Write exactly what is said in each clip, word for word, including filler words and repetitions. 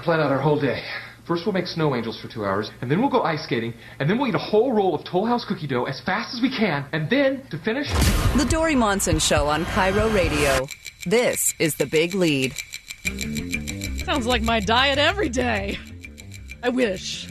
plan out our whole day. First we'll make snow angels for two hours, and then we'll go ice skating, and then we'll eat a whole roll of Toll House cookie dough as fast as we can, and then, to finish... The Dory Monson Show on Cairo Radio. This is The Big Lead. Sounds like my diet every day. I wish.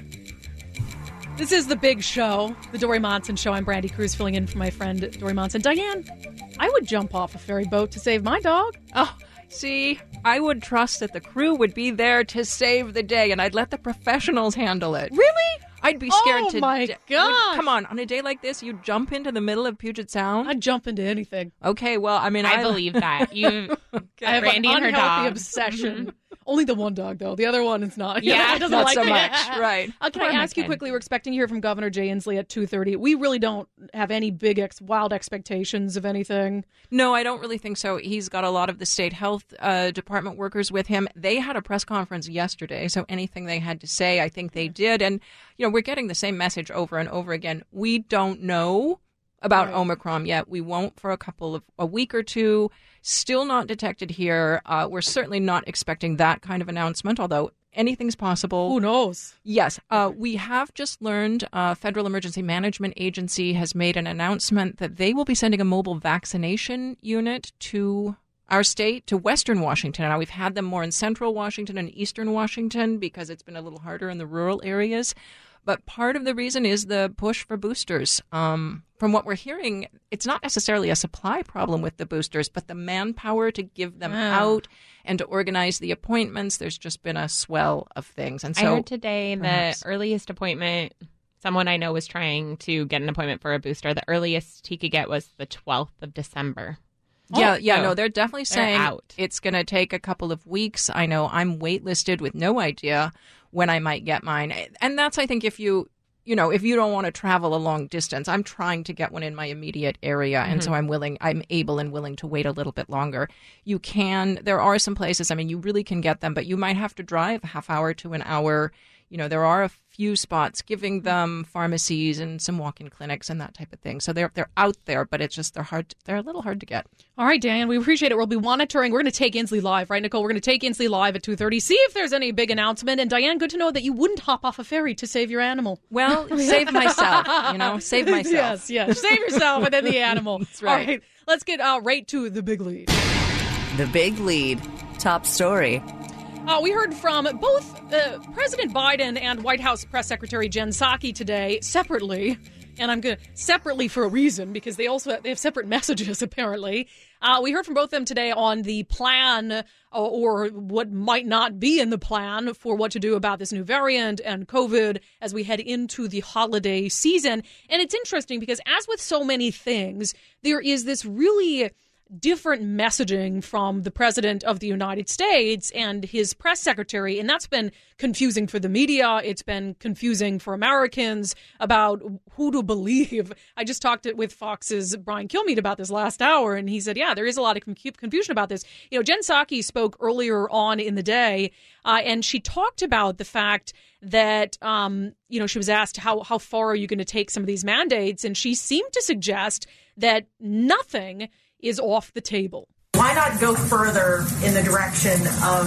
This is The Big Show, The Dory Monson Show. I'm Brandy Cruz, filling in for my friend Dory Monson. Diane, I would jump off a ferry boat to save my dog. Oh, see, I would trust that the crew would be there to save the day, and I'd let the professionals handle it. Really? I'd be scared oh to... Oh, my d- gosh. Would, come on, on a day like this, you jump into the middle of Puget Sound? I'd jump into anything. Okay, well, I mean... I, I believe that. You, okay. I have Brandy an and her unhealthy dog. obsession. Only the one dog, though. The other one is not. Yeah, it doesn't not like so it. much. Right. Uh, can Poor I ask you kid. quickly, we're expecting to hear from Governor Jay Inslee at two thirty. We really don't have any big, ex- wild expectations of anything. No, I don't really think so. He's got a lot of the state health uh, department workers with him. They had a press conference yesterday, so anything they had to say, I think they did. And, you know, we're getting the same message over and over again. We don't know about right. Omicron yet. We won't for a couple of a week or two. Still not detected here. Uh, we're certainly not expecting that kind of announcement, although anything's possible. Who knows? Yes. Uh, we have just learned uh, Federal Emergency Management Agency has made an announcement that they will be sending a mobile vaccination unit to our state, to Western Washington. Now, we've had them more in Central Washington and Eastern Washington because it's been a little harder in the rural areas. But part of the reason is the push for boosters. Um, from what we're hearing, it's not necessarily a supply problem with the boosters, but the manpower to give them Ah. out and to organize the appointments. There's just been a swell of things. And so I heard today perhaps. the earliest appointment, someone I know was trying to get an appointment for a booster. The earliest he could get was the twelfth of December. Yeah, Oh, yeah, so no, they're definitely they're saying out. it's going to take a couple of weeks. I know I'm waitlisted with no idea when I might get mine. And that's, I think, if you, you know, if you don't want to travel a long distance, I'm trying to get one in my immediate area. And Mm-hmm. so I'm willing, I'm able and willing to wait a little bit longer. You can, there are some places, I mean, you really can get them, but you might have to drive a half hour to an hour. You know, there are a few spots giving them pharmacies and some walk-in clinics and that type of thing. So they're they're out there, but it's just they're hard. They're a little hard to get. All right, Dan, we appreciate it. We'll be monitoring. We're going to take Inslee live, right, Nicole? We're going to take Inslee live at two thirty, see if there's any big announcement. And Diane, good to know that you wouldn't hop off a ferry to save your animal. Well, save myself, you know, save myself. Yes, yes. Save yourself and then the animal. That's right. All right, let's get uh, right to the big lead. The Big Lead. Top story. Uh, we heard from both uh, President Biden and White House Press Secretary Jen Psaki today separately. And I'm going to separately for a reason, because they also they have separate messages, apparently. Uh, we heard from both of them today on the plan uh, or what might not be in the plan for what to do about this new variant and COVID as we head into the holiday season. And it's interesting because, as with so many things, there is this really different messaging from the president of the United States and his press secretary. And that's been confusing for the media. It's been confusing for Americans about who to believe. I just talked with Fox's Brian Kilmeade about this last hour, and he said, yeah, there is a lot of confusion about this. You know, Jen Psaki spoke earlier on in the day, uh, and she talked about the fact that, um, you know, she was asked, how, how far are you going to take some of these mandates? And she seemed to suggest that nothing is off the table. Why not go further in the direction of,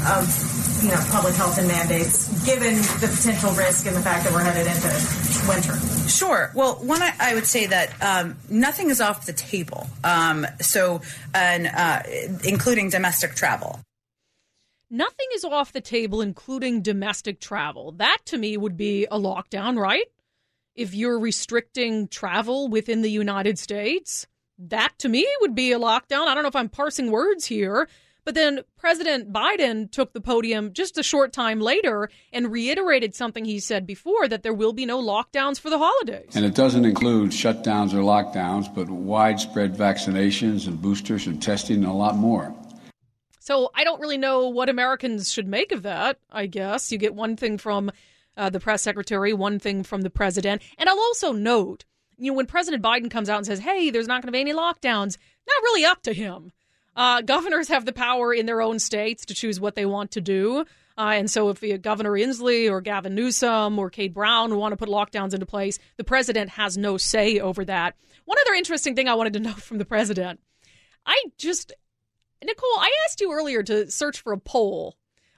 of, you know, public health and mandates, given the potential risk and the fact that we're headed into winter? Sure. Well, one, I, I would say that um, nothing is off the table. Um, so, and uh, including domestic travel. Nothing is off the table, including domestic travel. That, to me, would be a lockdown, right? If you're restricting travel within the United States, that, to me, would be a lockdown. I don't know if I'm parsing words here, but then President Biden took the podium just a short time later and reiterated something he said before, that there will be no lockdowns for the holidays. And it doesn't include shutdowns or lockdowns, but widespread vaccinations and boosters and testing and a lot more. So I don't really know what Americans should make of that, I guess. You get one thing from uh, the press secretary, one thing from the president. And I'll also note, you know, when President Biden comes out and says, hey, there's not going to be any lockdowns, not really up to him. Uh, governors have the power in their own states to choose what they want to do. Uh, and so if uh, Governor Inslee or Gavin Newsom or Kate Brown want to put lockdowns into place, the president has no say over that. One other interesting thing I wanted to know from the president, I just, Nicole, I asked you earlier to search for a poll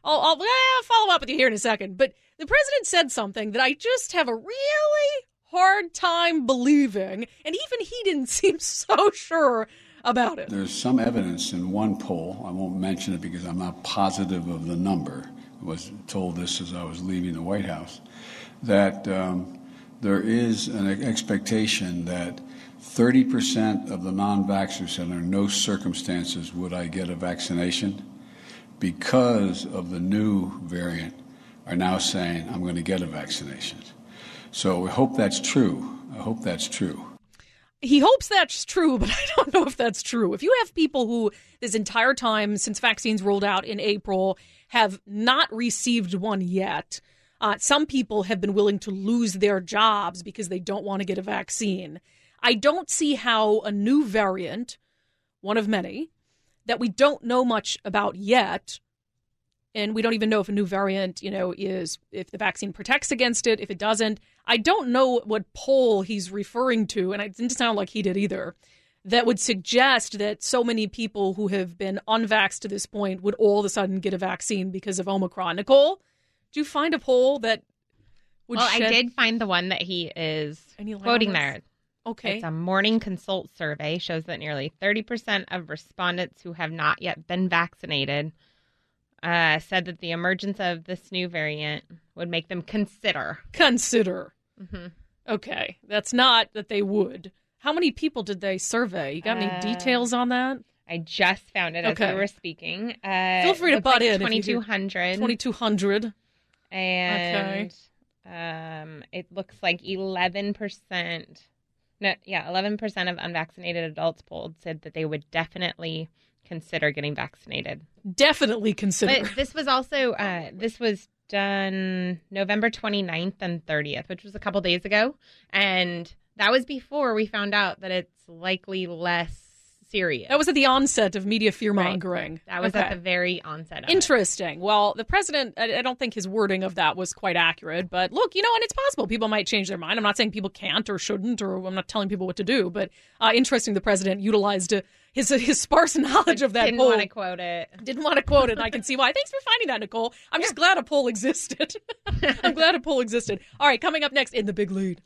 I'll, I'll eh, follow up with you here in a second. But the president said something that I just have a really hard time believing, and even he didn't seem so sure about it. There's some evidence in one poll, I won't mention it because I'm not positive of the number, I was told this as I was leaving the White House, that um, there is an expectation that thirty percent of the non-vaxxers said under no circumstances would I get a vaccination, because of the new variant, are now saying I'm going to get a vaccination. So we hope that's true. I hope that's true. He hopes that's true, but I don't know if that's true. If you have people who this entire time since vaccines rolled out in April have not received one yet, uh, some people have been willing to lose their jobs because they don't want to get a vaccine. I don't see how a new variant, one of many, that we don't know much about yet, and we don't even know if a new variant, you know, is, if the vaccine protects against it, if it doesn't. I don't know what poll he's referring to, and it didn't sound like he did either, that would suggest that so many people who have been unvaxxed to this point would all of a sudden get a vaccine because of Omicron. Nicole, did you find a poll that would Well, shed... I did find the one that he is quoting there. Okay. It's a Morning Consult survey, shows that nearly thirty percent of respondents who have not yet been vaccinated uh, said that the emergence of this new variant would make them consider. Consider. Mm-hmm. Okay. That's not that they would. How many people did they survey? You got any Uh, details on that? I just found it Okay. as we were speaking. Uh, Feel free to looks butt like in. twenty-two hundred. twenty-two hundred. And um, it looks like eleven percent. No, yeah, eleven percent of unvaccinated adults polled said that they would definitely consider getting vaccinated. Definitely consider. But this was also, uh, this was done November twenty-ninth and thirtieth, which was a couple days ago. And that was before we found out that it's likely less serious. That was at the onset of media fear-mongering. Right. That was Okay. at the very onset of Interesting. It. Well, the president, I, I don't think his wording of that was quite accurate. But look, you know, and it's possible people might change their mind. I'm not saying people can't or shouldn't, or I'm not telling people what to do. But uh, interesting, the president utilized uh, his his sparse knowledge of that Didn't poll. want to quote it. Didn't want to quote it, and I can see why. Thanks for finding that, Nicole. I'm just glad a poll existed. I'm glad a poll existed. All right, coming up next in The Big Lead.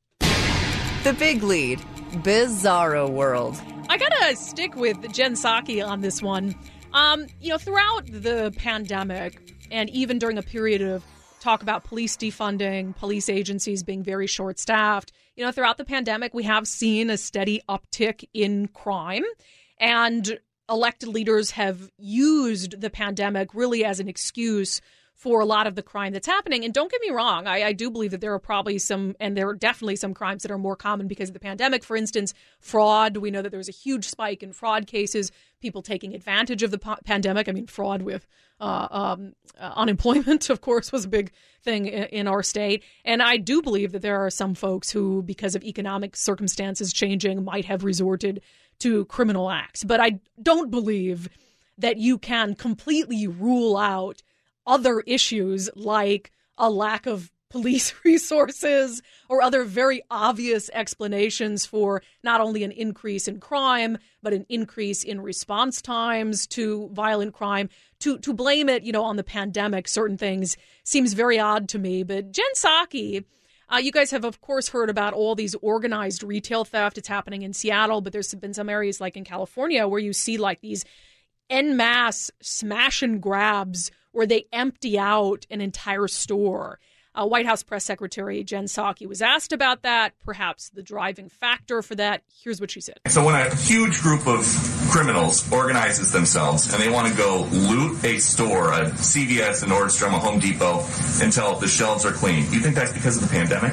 The Big Lead, Bizarro World. I gotta stick with Jen Psaki on this one. Um, you know, throughout the pandemic, and even during a period of talk about police defunding, police agencies being very short-staffed, you know, throughout the pandemic, we have seen a steady uptick in crime, and elected leaders have used the pandemic really as an excuse for a lot of the crime that's happening. And don't get me wrong, I, I do believe that there are probably some, and there are definitely some crimes that are more common because of the pandemic. For instance, fraud. We know that there was a huge spike in fraud cases, people taking advantage of the po- pandemic. I mean, fraud with uh, um, uh, unemployment, of course, was a big thing in, in our state. And I do believe that there are some folks who, because of economic circumstances changing, might have resorted to criminal acts. But I don't believe that you can completely rule out other issues like a lack of police resources or other very obvious explanations for not only an increase in crime, but an increase in response times to violent crime. To to blame it, you know, on the pandemic, certain things seems very odd to me. But Jen Psaki, uh, you guys have, of course, heard about all these organized retail theft. It's happening in Seattle, but there's been some areas like in California where you see like these en masse smash and grabs where they empty out an entire store. Uh, White House Press Secretary Jen Psaki was asked about that, perhaps the driving factor for that. Here's what she said. So when a huge group of criminals organizes themselves and they want to go loot a store, a C V S, a Nordstrom, a Home Depot, until the shelves are clean, you think that's because of the pandemic?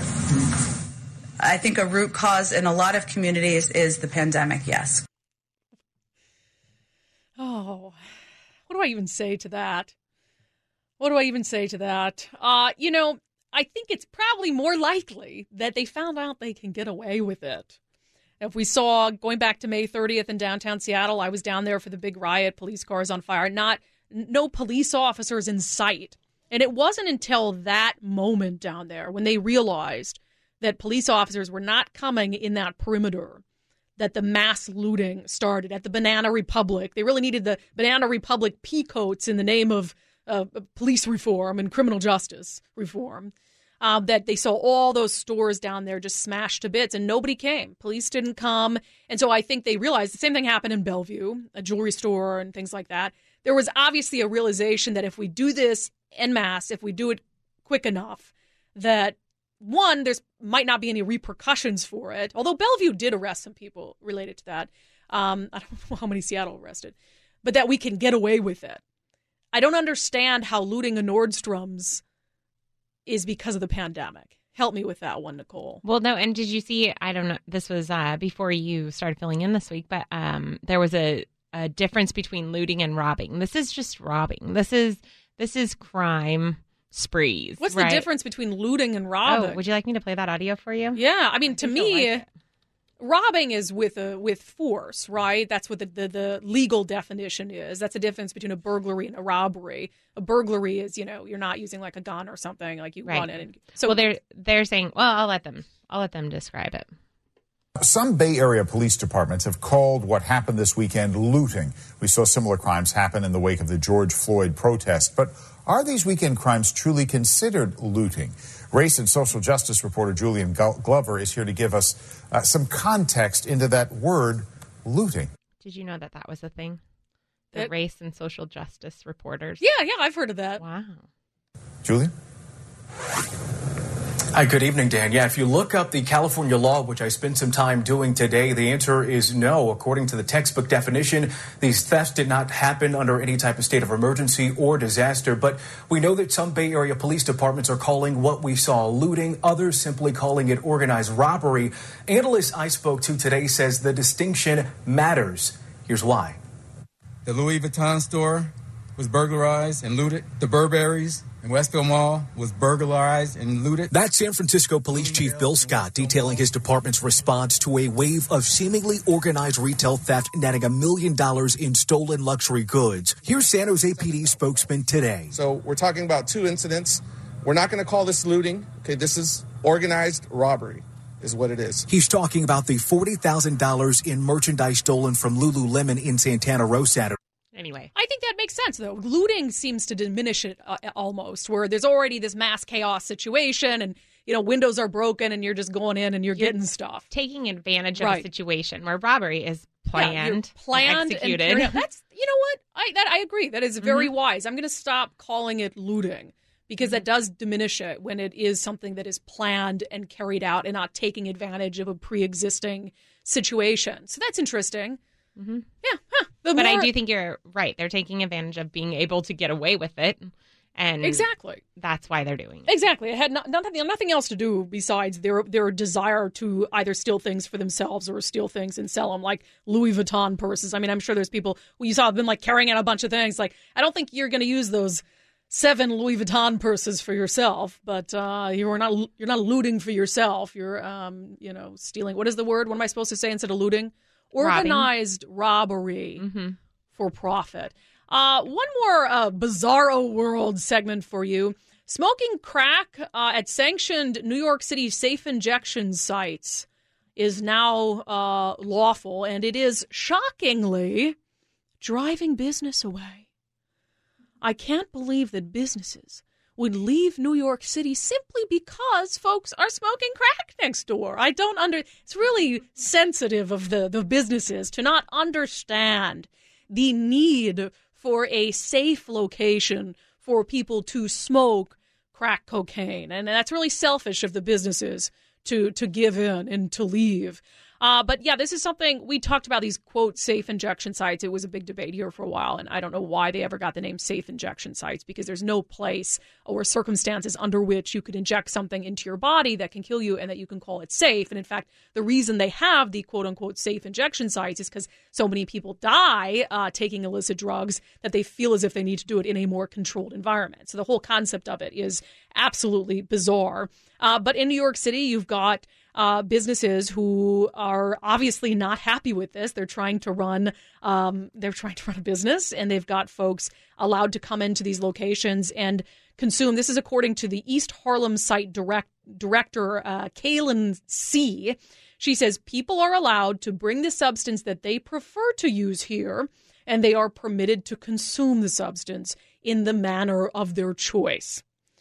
I think a root cause in a lot of communities is the pandemic, yes. Oh, what do I even say to that? What do I even say to that? Uh, you know, I think it's probably more likely that they found out they can get away with it. If we saw, going back to May thirtieth in downtown Seattle, I was down there for the big riot, police cars on fire, not no police officers in sight. And it wasn't until that moment down there when they realized that police officers were not coming in that perimeter that the mass looting started at the Banana Republic. They really needed the Banana Republic peacoats in the name of uh, police reform and criminal justice reform, uh, that they saw all those stores down there just smashed to bits and nobody came. Police didn't come. And so I think they realized the same thing happened in Bellevue, a jewelry store and things like that. There was obviously a realization that if we do this en masse, if we do it quick enough, that one, there's might not be any repercussions for it. Although Bellevue did arrest some people related to that. Um, I don't know how many Seattle arrested, but that we can get away with it. I don't understand how looting a Nordstrom's is because of the pandemic. Help me with that one, Nicole. Well, no, and did you see, I don't know, this was uh, before you started filling in this week, but um, there was a, a difference between looting and robbing. This is just robbing. This is this is crime sprees. What's right? the difference between looting and robbing? Oh, would you like me to play that audio for you? Yeah, I mean, I to think me, you'll like it. robbing is with a with force, right? That's what the, the, the legal definition is. That's the difference between a burglary and a robbery. A burglary is, you know, you're not using like a gun or something, like you Right. run in. And, so well, they're they're saying, well, I'll let them, I'll let them describe it. Some Bay Area police departments have called what happened this weekend looting. We saw similar crimes happen in the wake of the George Floyd protest. But are these weekend crimes truly considered looting? Race and social justice reporter Julian Glover is here to give us uh, some context into that word, looting. Did you know that that was a thing? The It- race and social justice reporters. yeah, yeah, I've heard of that. Wow. Julian? Hi, good evening, Dan. Yeah, if you look up the California law, which I spent some time doing today, the answer is no. According to the textbook definition, these thefts did not happen under any type of state of emergency or disaster. But we know that some Bay Area police departments are calling what we saw looting, others simply calling it organized robbery. Analyst I spoke to today says the distinction matters. Here's why. The Louis Vuitton store was burglarized and looted. The Burberry's in Westville Mall was burglarized and looted. That's San Francisco Police Chief Bill Scott detailing his department's response to a wave of seemingly organized retail theft, netting a million dollars in stolen luxury goods. Here's San Jose P D spokesman today. So we're talking about two incidents. We're not going to call this looting. Okay, this is organized robbery is what it is. He's talking about the forty thousand dollars in merchandise stolen from Lululemon in Santana Row Saturday. Anyway, I think that makes sense, though. Looting seems to diminish it uh, almost, where there's already this mass chaos situation and, you know, windows are broken and you're just going in and you're, you're getting stuff. Taking advantage of right. a situation where robbery is planned, yeah, planned and executed. And that's, you know what? I that I agree. That is very mm-hmm. wise. I'm going to stop calling it looting because that does diminish it when it is something that is planned and carried out and not taking advantage of a pre-existing situation. So that's interesting. Mm-hmm. Yeah, huh. but more... I do think you're right. They're taking advantage of being able to get away with it, and exactly that's why they're doing it. Exactly, it had not, nothing, nothing else to do besides their their desire to either steal things for themselves or steal things and sell them, like Louis Vuitton purses. I mean, I'm sure there's people who you saw have been like carrying out a bunch of things. Like, I don't think you're going to use those seven Louis Vuitton purses for yourself, but uh, you're not you're not looting for yourself. You're um, you know stealing. What is the word? What am I supposed to say instead of looting? Organized Robbing. robbery mm-hmm. for profit. Uh, one more uh, bizarro world segment for you. Smoking crack uh, at sanctioned New York City safe injection sites is now uh, lawful, and it is shockingly driving business away. I can't believe that businesses would leave New York City simply because folks are smoking crack next door. I don't under. It's really sensitive of the, the businesses to not understand the need for a safe location for people to smoke crack cocaine. And that's really selfish of the businesses to, to give in and to leave. Uh, but yeah, this is something we talked about, these, quote, safe injection sites. It was a big debate here for a while, and I don't know why they ever got the name safe injection sites, because there's no place or circumstances under which you could inject something into your body that can kill you and that you can call it safe. And in fact, the reason they have the, quote unquote, safe injection sites is because so many people die uh, taking illicit drugs that they feel as if they need to do it in a more controlled environment. So the whole concept of it is absolutely bizarre. Uh, but in New York City, you've got Uh, businesses who are obviously not happy with this. They're trying to run, um, they're trying to run a business, and they've got folks allowed to come into these locations and consume. This is according to the East Harlem site direct, director, uh, Kaylin C. She says people are allowed to bring the substance that they prefer to use here, and they are permitted to consume the substance in the manner of their choice.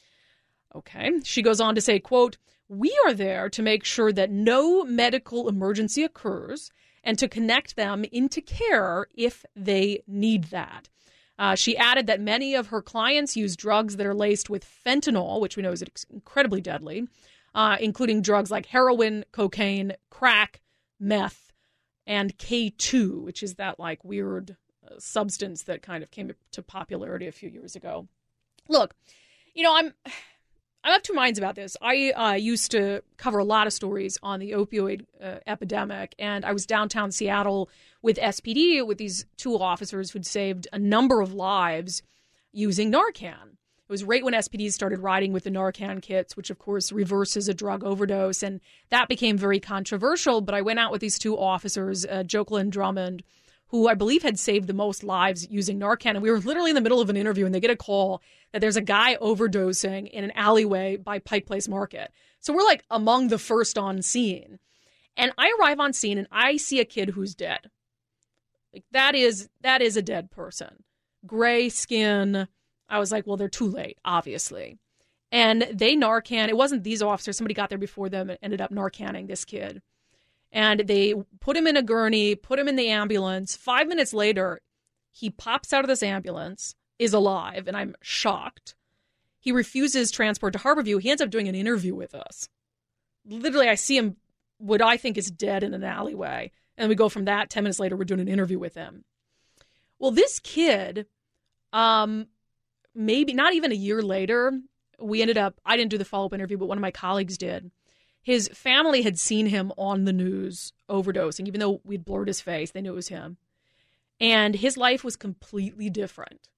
Okay. She goes on to say, quote, "We are there to make sure that no medical emergency occurs and to connect them into care if they need that." Uh, she added that many of her clients use drugs that are laced with fentanyl, which we know is incredibly deadly, uh, including drugs like heroin, cocaine, crack, meth, and K two, which is that like weird uh, substance that kind of came to popularity a few years ago. Look, you know, I'm I'm of two minds about this. I uh, used to cover a lot of stories on the opioid uh, epidemic, and I was downtown Seattle with S P D with these two officers who'd saved a number of lives using Narcan. It was right when S P D started riding with the Narcan kits, which, of course, reverses a drug overdose. And that became very controversial. But I went out with these two officers, uh, Jocelyn Drummond, who I believe had saved the most lives using Narcan. And we were literally in the middle of an interview, and they get a call that there's a guy overdosing in an alleyway by Pike Place Market. So we're like among the first on scene. And I arrive on scene, and I see a kid who's dead. Like that is that is a dead person. Gray skin. I was like, well, they're too late, obviously. And they Narcan. It wasn't these officers. Somebody got there before them and ended up Narcanning this kid. And they put him in a gurney, put him in the ambulance. Five minutes later, he pops out of this ambulance, is alive, and I'm shocked. He refuses transport to Harborview. He ends up doing an interview with us. Literally, I see him, what I think is dead in an alleyway. And we go from that, ten minutes later, we're doing an interview with him. Well, this kid, um, maybe not even a year later, we ended up, I didn't do the follow-up interview, but one of my colleagues did. His family had seen him on the news overdosing, even though we'd blurred his face. They knew it was him. And his life was completely different.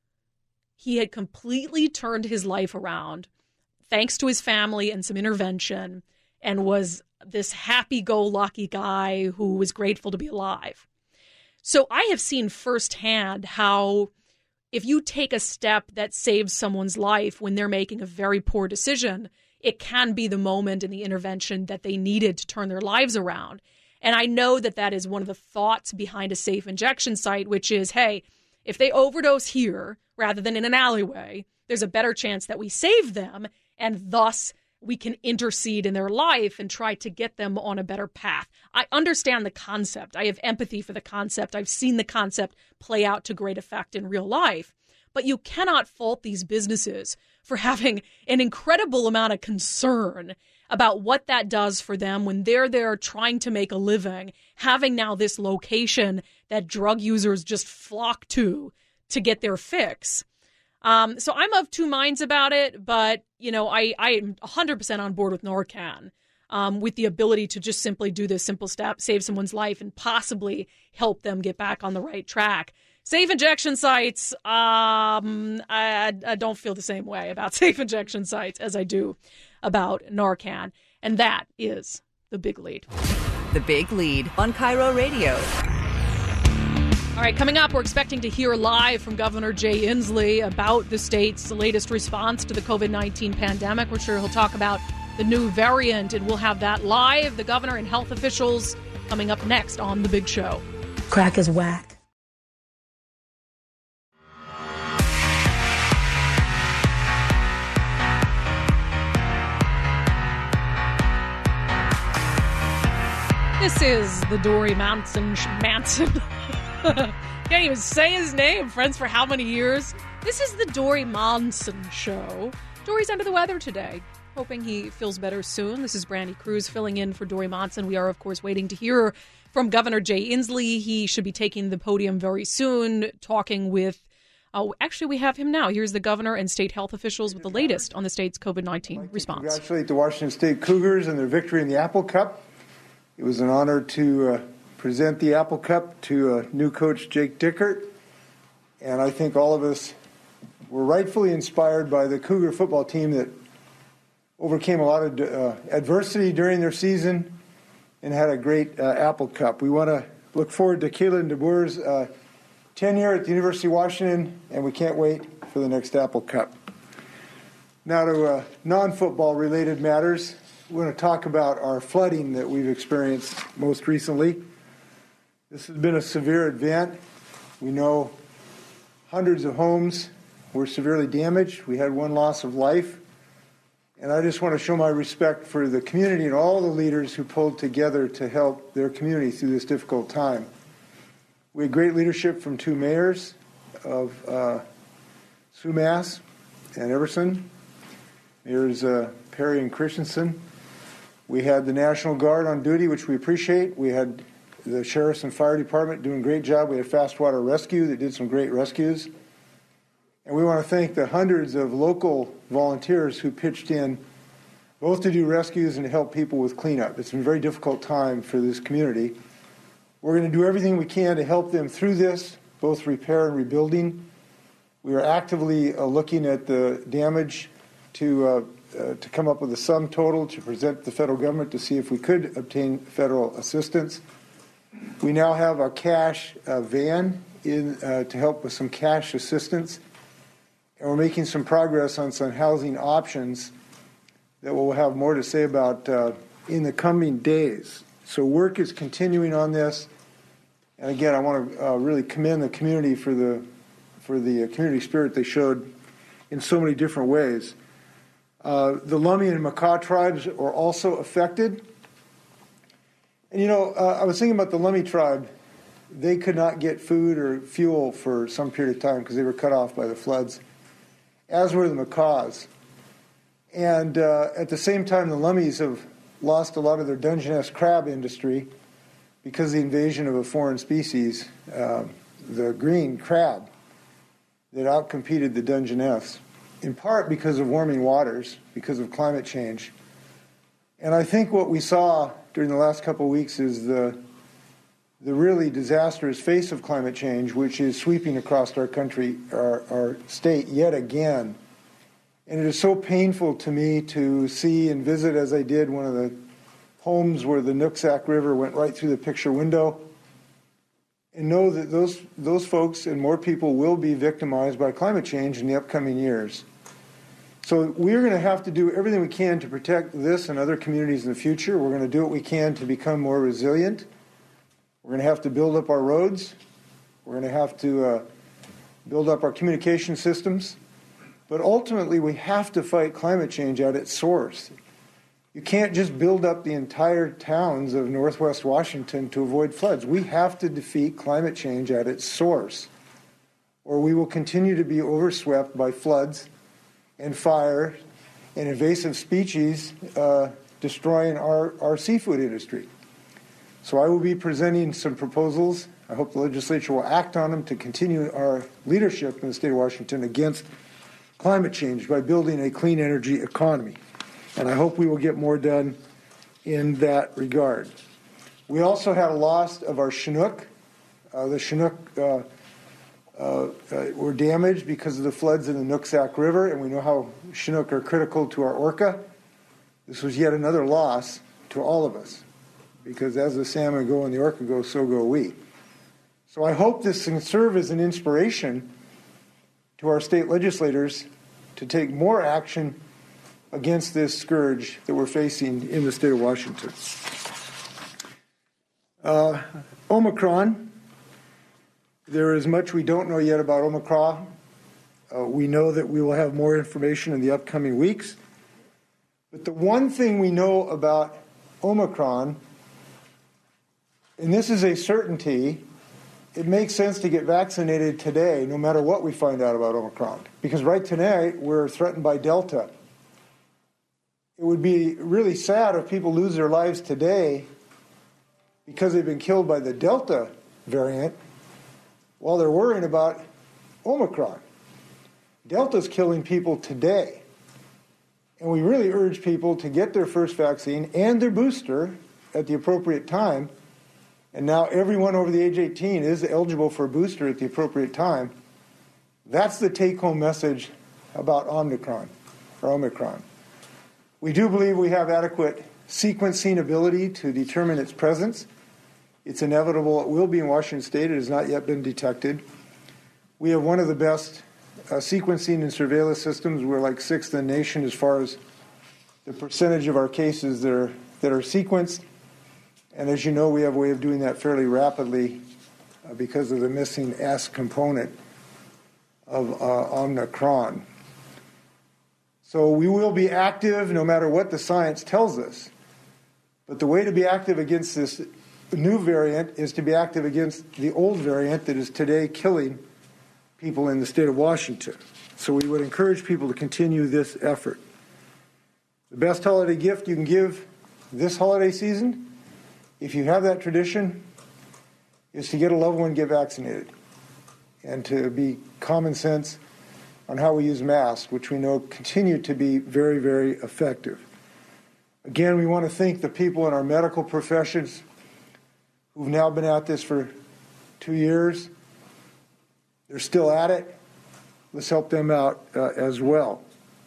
He had completely turned his life around thanks to his family and some intervention, and was this happy-go-lucky guy who was grateful to be alive. So I have seen firsthand how if you take a step that saves someone's life when they're making a very poor decision, it can be the moment in the intervention that they needed to turn their lives around. And I know that that is one of the thoughts behind a safe injection site, which is, hey, if they overdose here rather than in an alleyway, there's a better chance that we save them, and thus we can intercede in their life and try to get them on a better path. I understand the concept. I have empathy for the concept. I've seen the concept play out to great effect in real life. But you cannot fault these businesses for having an incredible amount of concern about what that does for them when they're there trying to make a living, having now this location that drug users just flock to to get their fix. Um, so I'm of two minds about it, but, you know, I, I am one hundred percent on board with Narcan, um, with the ability to just simply do this simple step, save someone's life, and possibly help them get back on the right track. Safe injection sites, um, I, I don't feel the same way about safe injection sites as I do about Narcan. And that is The Big Lead. The Big Lead on Cairo Radio. All right, coming up, we're expecting to hear live from Governor Jay Inslee about the state's latest response to the covid nineteen pandemic. We're sure he'll talk about the new variant, and we'll have that live. The governor and health officials coming up next on The Big Show. Crack is whack. This is the Dory Manson. Manson. Can't even say his name, friends, for how many years? This is the Dory Manson Show. Dory's under the weather today. Hoping he feels better soon. This is Brandy Cruz filling in for Dory Manson. We are, of course, waiting to hear from Governor Jay Inslee. He should be taking the podium very soon, talking with, oh, actually, we have him now. Here's the governor and state health officials with the latest on the state's covid nineteen like response. Congratulate the Washington State Cougars and their victory in the Apple Cup. It was an honor to uh, present the Apple Cup to uh, new coach Jake Dickert. And I think all of us were rightfully inspired by the Cougar football team that overcame a lot of uh, adversity during their season and had a great uh, Apple Cup. We want to look forward to Kalen DeBoer's uh, tenure at the University of Washington, and we can't wait for the next Apple Cup. Now to uh, non-football related matters. We're going to talk about our flooding that we've experienced most recently. This has been a severe event. We know hundreds of homes were severely damaged. We had one loss of life. And I just want to show my respect for the community and all the leaders who pulled together to help their community through this difficult time. We had great leadership from two mayors of uh, Sumas and Everson, Mayors uh, Perry and Christensen. We had the National Guard on duty, which we appreciate. We had the Sheriff's and Fire Department doing a great job. We had Fast Water Rescue that did some great rescues. And we want to thank the hundreds of local volunteers who pitched in both to do rescues and to help people with cleanup. It's been a very difficult time for this community. We're going to do everything we can to help them through this, both repair and rebuilding. We are actively uh, looking at the damage to uh, uh, to come up with a sum total to present to the federal government to see if we could obtain federal assistance. We now have a cash uh, van in uh, to help with some cash assistance, and we're making some progress on some housing options that we'll have more to say about uh, in the coming days. So work is continuing on this. And again, I want to uh, really commend the community for the for the uh, community spirit they showed in so many different ways. Uh, the Lummi and Makah tribes are also affected. And you know, uh, I was thinking about the Lummi tribe. They could not get food or fuel for some period of time because they were cut off by the floods, as were the Makahs. And uh, at the same time, the Lummis have lost a lot of their Dungeness crab industry because of the invasion of a foreign species, uh, the green crab, that outcompeted the Dungeness, in part because of warming waters, because of climate change. And I think what we saw during the last couple of weeks is the, the really disastrous face of climate change, which is sweeping across our country, our, our state, yet again. And it is so painful to me to see and visit, as I did, one of the homes where the Nooksack River went right through the picture window, and know that those those folks and more people will be victimized by climate change in the upcoming years. So we're going to have to do everything we can to protect this and other communities in the future. We're going to do what we can to become more resilient. We're going to have to build up our roads. We're going to have to uh, build up our communication systems. But ultimately, we have to fight climate change at its source. You can't just build up the entire towns of Northwest Washington to avoid floods. We have to defeat climate change at its source, or we will continue to be overswept by floods and fire and invasive species uh, destroying our, our seafood industry. So I will be presenting some proposals. I hope the legislature will act on them to continue our leadership in the state of Washington against climate change by building a clean energy economy. And I hope we will get more done in that regard. We also had a loss of our Chinook. Uh, the Chinook uh, uh, uh, were damaged because of the floods in the Nooksack River, and we know how Chinook are critical to our orca. This was yet another loss to all of us, because as the salmon go and the orca go, so go we. So I hope this can serve as an inspiration to our state legislators to take more action against this scourge that we're facing in the state of Washington. Uh, Omicron. There is much we don't know yet about Omicron. Uh, we know that we will have more information in the upcoming weeks. But the one thing we know about Omicron, and this is a certainty, it makes sense to get vaccinated today no matter what we find out about Omicron. Because right tonight we're threatened by Delta. It would be really sad if people lose their lives today because they've been killed by the Delta variant while they're worrying about Omicron. Delta's killing people today. And we really urge people to get their first vaccine and their booster at the appropriate time. And now everyone over the age eighteen is eligible for a booster at the appropriate time. That's the take-home message about Omicron, or Omicron. We do believe we have adequate sequencing ability to determine its presence. It's inevitable it will be in Washington State. It has not yet been detected. We have one of the best uh, sequencing and surveillance systems. We're like sixth in the nation as far as the percentage of our cases that are, that are sequenced. And as you know, we have a way of doing that fairly rapidly uh, because of the missing S component. of uh, Omicron. So we will be active no matter what the science tells us. But the way to be active against this new variant is to be active against the old variant that is today killing people in the state of Washington. So we would encourage people to continue this effort. The best holiday gift you can give this holiday season, if you have that tradition, is to get a loved one get vaccinated and to be common sense on how we use masks, which we know continue to be very, very effective. Again, we want to thank the people in our medical professions who've now been at this for two years. They're still at it. Let's help them out uh, as well.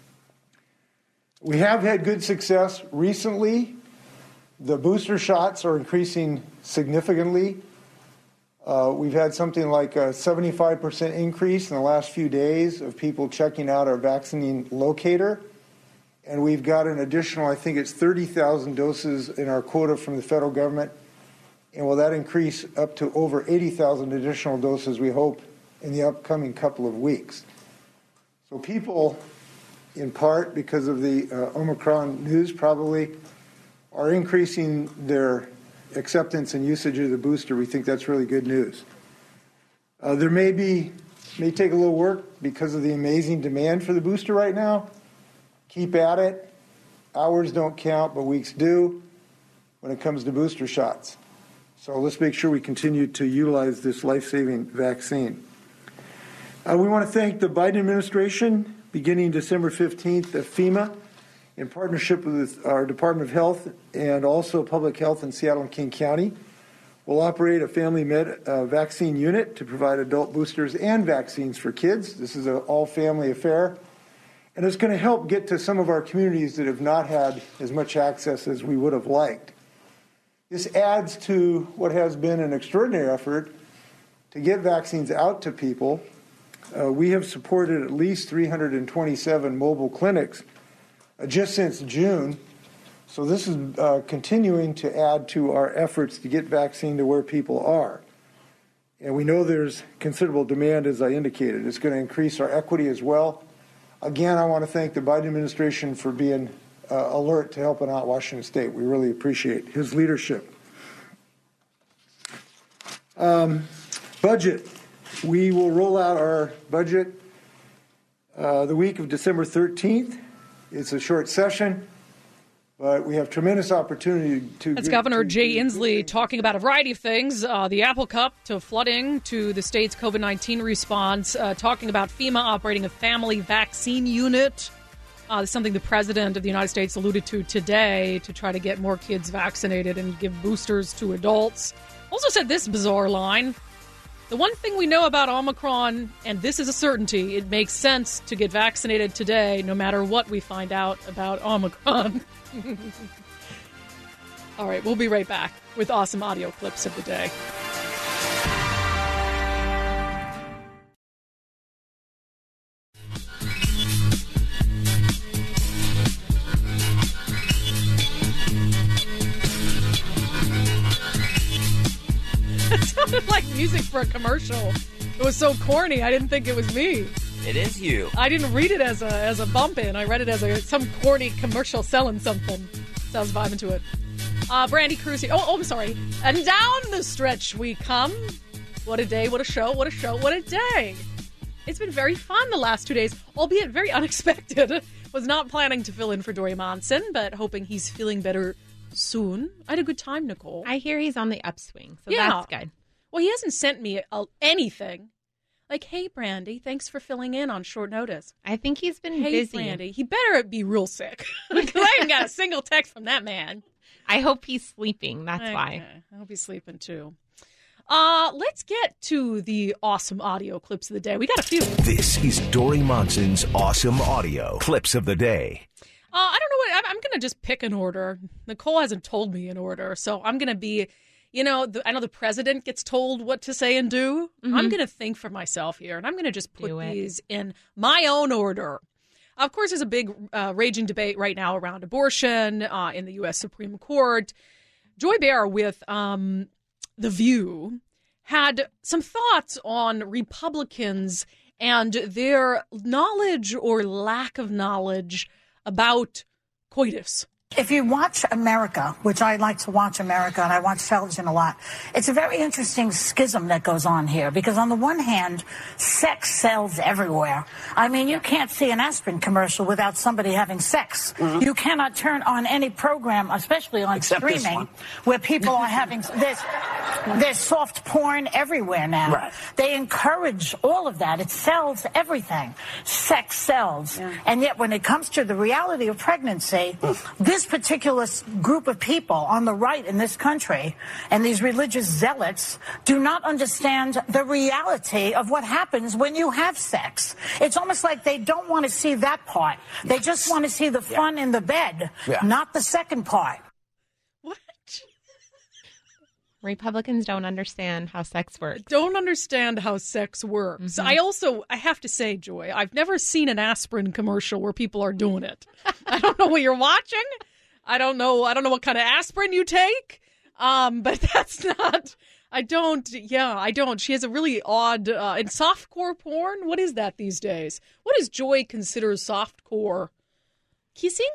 We have had good success recently. The booster shots are increasing significantly. Uh, we've had something like a seventy-five percent increase in the last few days of people checking out our vaccine locator. And we've got an additional, I think it's thirty thousand doses in our quota from the federal government. And will that increase up to over eighty thousand additional doses, we hope, in the upcoming couple of weeks. So people, in part because of the uh, Omicron news probably, are increasing their acceptance and usage of the booster. We think that's really good news. Uh, there may be, may take a little work because of the amazing demand for the booster right now. Keep at it. Hours don't count, but weeks do when it comes to booster shots. So let's make sure we continue to utilize this life-saving vaccine. Uh, we want to thank the Biden administration, beginning December fifteenth at FEMA, in partnership with our Department of Health and also Public Health in Seattle and King County. We'll operate a family med uh, vaccine unit to provide adult boosters and vaccines for kids. This is an all-family affair. And it's going to help get to some of our communities that have not had as much access as we would have liked. This adds to what has been an extraordinary effort to get vaccines out to people. Uh, we have supported at least three hundred twenty-seven mobile clinics uh, just since June. So this is uh, continuing to add to our efforts to get vaccine to where people are. And we know there's considerable demand, as I indicated. It's going to increase our equity as well. Again, I want to thank the Biden administration for being uh, alert to helping out Washington State. We really appreciate his leadership. Um, budget. We will roll out our budget uh, the week of December thirteenth. It's a short session, but we have tremendous opportunity to... That's get, Governor to, Jay to, Inslee talking about a variety of things, uh, the Apple Cup to flooding to the state's COVID nineteen response, uh, talking about FEMA operating a family vaccine unit. Uh, something the President of the United States alluded to today to try to get more kids vaccinated and give boosters to adults. Also said this bizarre line: the one thing we know about Omicron, and this is a certainty, it makes sense to get vaccinated today no matter what we find out about Omicron. All right, we'll be right back with awesome audio clips of the day. It sounded like music for a commercial. It was so corny, I didn't think it was me. It is you. I didn't read it as a as a bump in. I read it as a some corny commercial selling something. So I was vibing to it. Uh, Brandy Cruzy. Oh, oh, I'm sorry. And down the stretch we come. What a day, what a show, what a show, what a day. It's been very fun the last two days, albeit very unexpected. Was not planning to fill in for Dory Monson, but hoping he's feeling better soon. I had a good time, Nicole. I hear he's on the upswing, so yeah. that's good. Well, he hasn't sent me a, anything. Like, hey, Brandy, thanks for filling in on short notice. I think he's been hey, busy. Brandy, he better be real sick. Because I haven't got a single text from that man. I hope he's sleeping. That's okay. why. I hope he's sleeping, too. Uh, let's get to the awesome audio clips of the day. We got a few. This is Dory Monson's awesome audio clips of the day. Uh, I don't know what, I'm, I'm going to just pick an order. Nicole hasn't told me an order, so I'm going to be... You know, the, I know the president gets told what to say and do. Mm-hmm. I'm going to think for myself here, and I'm going to just put these in my own order. Of course, there's a big uh, raging debate right now around abortion uh, in the U S Supreme Court. Joy Behar with um, The View had some thoughts on Republicans and their knowledge or lack of knowledge about coitus. If you watch America, which I like to watch America, and I watch television a lot, it's a very interesting schism that goes on here. Because on the one hand, sex sells everywhere. I mean, you can't see an aspirin commercial without somebody having sex. Mm-hmm. You cannot turn on any program, especially on Except streaming, where people are having... There's, there's soft porn everywhere now. Right. They encourage all of that. It sells everything. Sex sells. Yeah. And yet when it comes to the reality of pregnancy, this particular group of people on the right in this country and these religious zealots do not understand the reality of what happens when you have sex. It's almost like they don't want to see that part. They yes. just want to see the fun yeah. in the bed, yeah. not the second part. What? Republicans don't understand how sex works. Don't understand how sex works. Mm-hmm. I also, I have to say, Joy, I've never seen an aspirin commercial where people are doing it. I don't know what you're watching. I don't know. I don't know what kind of aspirin you take. Um, but that's not, I don't, yeah, I don't. She has a really odd, uh, and softcore porn? What is that these days? What does Joy consider softcore? Kissing?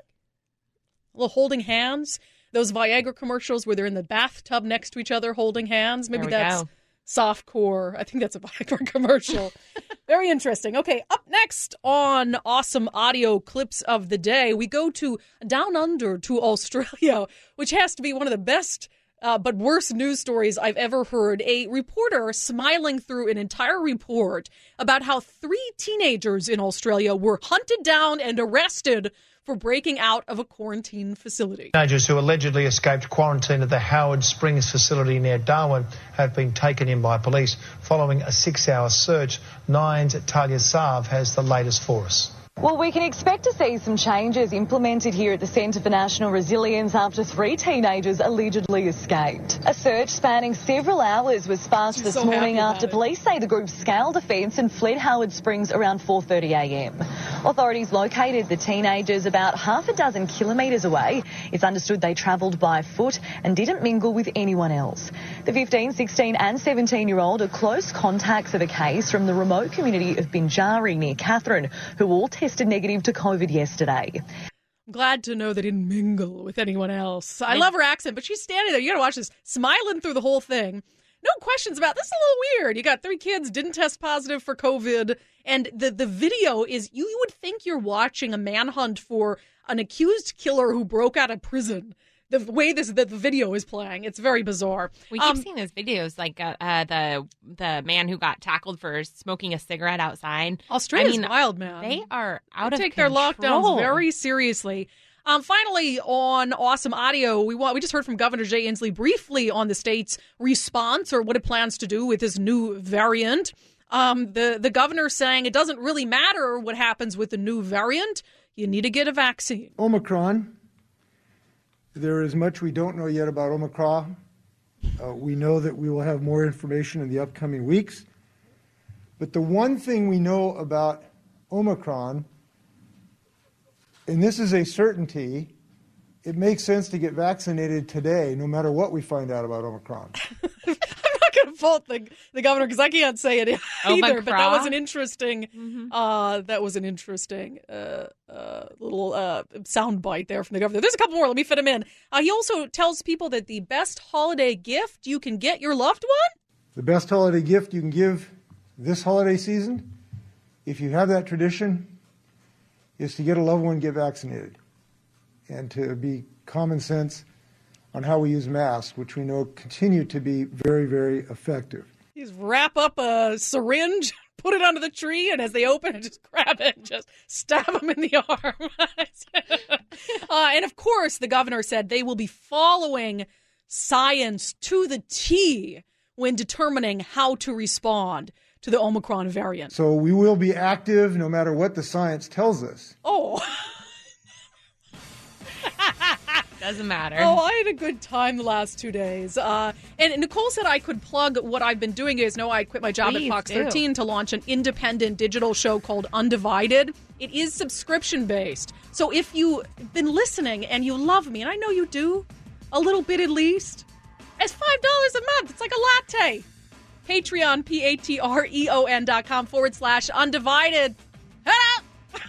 A little holding hands? Those Viagra commercials where they're in the bathtub next to each other holding hands. Maybe that's go. softcore. I think that's a Viagra commercial. Very interesting. Okay, up next on Awesome Audio Clips of the Day, we go to down under to Australia, which has to be one of the best uh, but worst news stories I've ever heard. A reporter smiling through an entire report about how three teenagers in Australia were hunted down and arrested for breaking out of a quarantine facility. Teenagers who allegedly escaped quarantine at the Howard Springs facility near Darwin have been taken in by police following a six-hour search. Nine's Talia Sav has the latest for us. Well, we can expect to see some changes implemented here at the Centre for National Resilience after three teenagers allegedly escaped. A search spanning several hours was sparked She's this so morning after police say the group scaled a fence and fled Howard Springs around four thirty a m. Authorities located the teenagers about half a dozen kilometres away. It's understood they travelled by foot and didn't mingle with anyone else. The fifteen, sixteen and seventeen-year-old are close contacts of a case from the remote community of Binjari near Katherine, who all tested negative to COVID yesterday. I'm glad to know they didn't mingle with anyone else. I love her accent, but she's standing there. You got to watch this, smiling through the whole thing. No questions about this. Is a little weird. You got three kids, didn't test positive for COVID, and the, the video is, you, you would think you're watching a manhunt for an accused killer who broke out of prison. The way this the video is playing, it's very bizarre. We keep um, seeing those videos, like uh, uh, the the man who got tackled for smoking a cigarette outside. Australia's I mean, wild, man. They are out they of take control. their lockdowns very seriously. Um, finally, on Awesome Audio, we want we just heard from Governor Jay Inslee briefly on the state's response or what it plans to do with this new variant. Um, the the governor saying it doesn't really matter what happens with the new variant. You need to get a vaccine. Omicron. There is much we don't know yet about Omicron. Uh, we know that we will have more information in the upcoming weeks. But the one thing we know about Omicron, and this is a certainty, it makes sense to get vaccinated today, no matter what we find out about Omicron. I'm not going to fault the, the governor because I can't say it either. Omicron? But that was an interesting, mm-hmm. uh, that was an interesting uh, uh, little uh, sound bite there from the governor. There's a couple more. Let me fit them in. Uh, he also tells people that the best holiday gift you can get your loved one. The best holiday gift you can give this holiday season, if you have that tradition, is to get a loved one get vaccinated and to be common sense on how we use masks, which we know continue to be very, very effective. You just wrap up a syringe, put it under the tree, and as they open it, just grab it and just stab them in the arm. uh, and of course, the governor said they will be following science to the T when determining how to respond to the Omicron variant. So we will be active no matter what the science tells us. Oh. Doesn't matter. Oh, I had a good time the last two days. Uh, and Nicole said I could plug what I've been doing. You guys know I quit my job Please at Fox do. thirteen to launch an independent digital show called Undivided. It is subscription-based. So if you've been listening and you love me, and I know you do, a little bit at least, it's five dollars a month. It's like a latte. Patreon, P-A-T-R-E-O-N dot com forward slash undivided. Head out!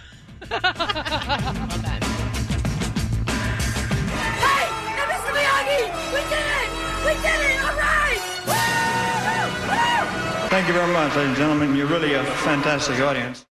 Hey! Now, Mister Miyagi! We did it! We did it! All right! Woo! Woo! Thank you very much, ladies and gentlemen. You're really a fantastic audience.